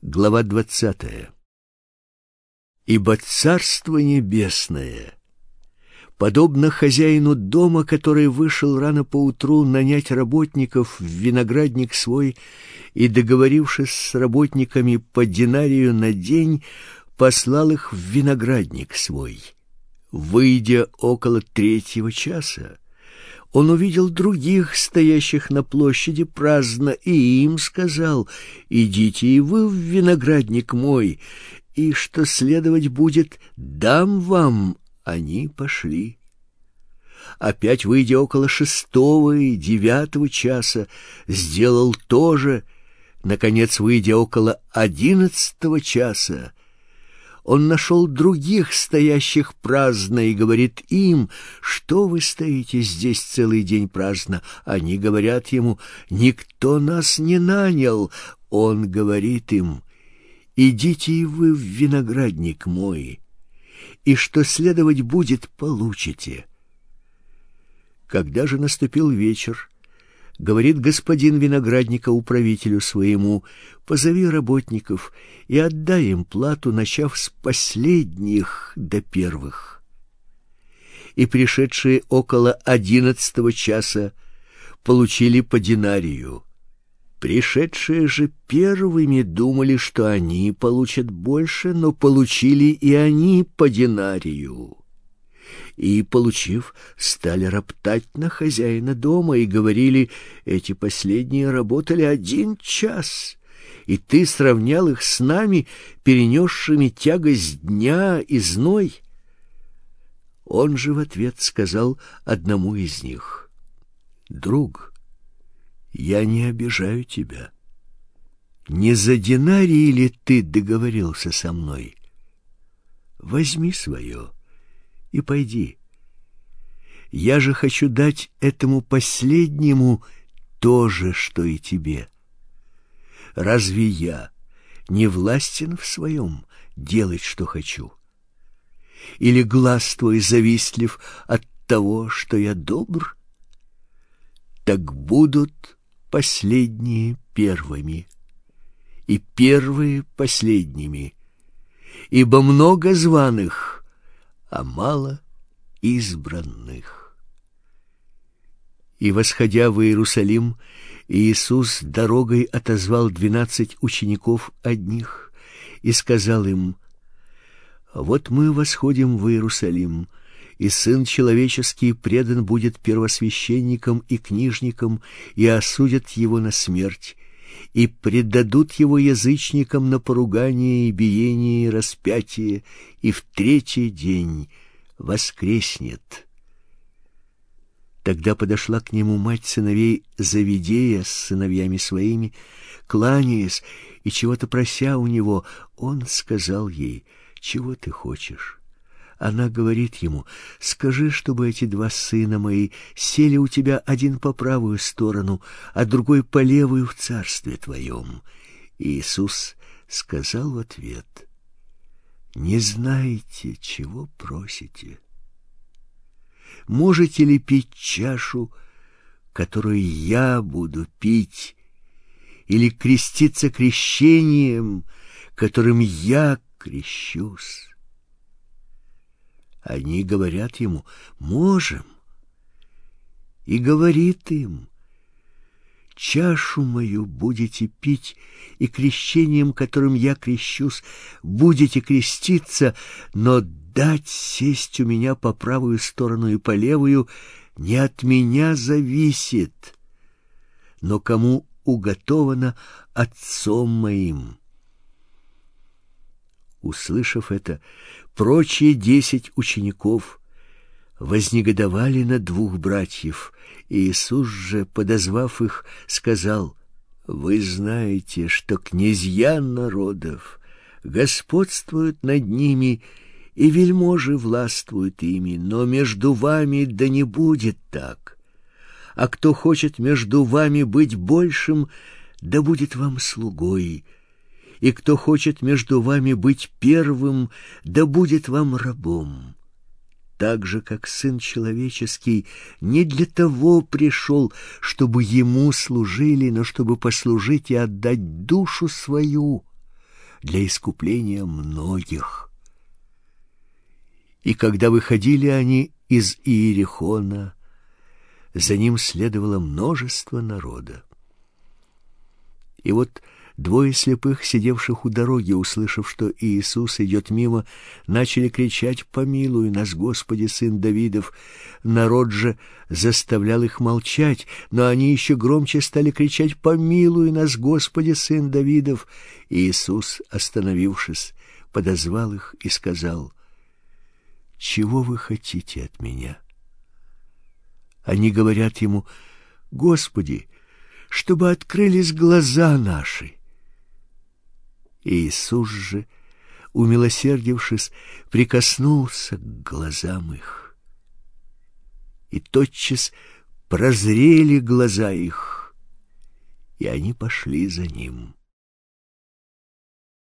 Глава 20. Ибо Царство Небесное подобно хозяину дома, который вышел рано поутру нанять работников в виноградник свой и, договорившись с работниками по динарию на день, послал их в виноградник свой. Выйдя около 3-го часа, он увидел других, стоящих на площади праздно, и им сказал: «Идите и вы в виноградник мой, и что следовать будет, дам вам». Они пошли. Опять, выйдя около 6-го и 9-го часа, сделал то же. Наконец, выйдя около 11-го часа, он нашел других, стоящих праздно, и говорит им: «Что вы стоите здесь целый день праздно?» Они говорят ему: «Никто нас не нанял». Он говорит им: «Идите и вы в виноградник мой, и что следовать будет, получите». Когда же наступил вечер, говорит господин виноградника управителю своему: «Позови работников и отдай им плату, начав с последних до первых». И пришедшие около 11-го часа получили по динарию. Пришедшие же первыми думали, что они получат больше, но получили и они по динарию. И, получив, стали роптать на хозяина дома и говорили: «Эти последние работали 1 час, и ты сравнял их с нами, перенесшими тягость дня и зной». Он же в ответ сказал одному из них: «Друг, я не обижаю тебя. Не за динарий ли ты договорился со мной? Возьми свое и пойди. Я же хочу дать этому последнему то же, что и тебе. Разве я не властен в своем делать, что хочу? Или глаз твой завистлив от того, что я добр? Так будут последние первыми, и первые последними, ибо много званых, а мало избранных». И, восходя в Иерусалим, Иисус дорогой отозвал 12 учеников одних и сказал им: «Вот мы восходим в Иерусалим, и Сын Человеческий предан будет первосвященникам и книжникам, и осудят его на смерть, и предадут его язычникам на поругание и биение и распятие, и в 3-й день воскреснет». Тогда подошла к нему мать сыновей Завидея с сыновьями своими, кланяясь и чего-то прося у него. Он сказал ей: «Чего ты хочешь?» Она говорит ему: «Скажи, чтобы эти 2 сына мои сели у тебя, один по правую сторону, а другой по левую в царстве твоем». И Иисус сказал в ответ: «Не знаете, чего просите. Можете ли пить чашу, которую я буду пить, или креститься крещением, которым я крещусь?» Они говорят ему: «Можем». И говорит им: «Чашу мою будете пить, и крещением, которым я крещусь, будете креститься, но дать сесть у меня по правую сторону и по левую не от меня зависит, но кому уготовано Отцом моим». Услышав это, прочие 10 учеников вознегодовали на 2 братьев. Иисус же, подозвав их, сказал: «Вы знаете, что князья народов господствуют над ними, и вельможи властвуют ими, но между вами да не будет так. А кто хочет между вами быть большим, да будет вам слугой. И кто хочет между вами быть первым, да будет вам рабом. Так же, как Сын Человеческий не для того пришел, чтобы Ему служили, но чтобы послужить и отдать душу свою для искупления многих. И когда выходили они из Иерихона, за ним следовало множество народа. И вот двое слепых, сидевших у дороги, услышав, что Иисус идет мимо, начали кричать: «Помилуй нас, Господи, Сын Давидов!» Народ же заставлял их молчать, но они еще громче стали кричать: «Помилуй нас, Господи, Сын Давидов!» Иисус, остановившись, подозвал их и сказал: «Чего вы хотите от меня?» Они говорят ему: «Господи, чтобы открылись глаза наши». Иисус же, умилосердившись, прикоснулся к глазам их, и тотчас прозрели глаза их, и они пошли за ним.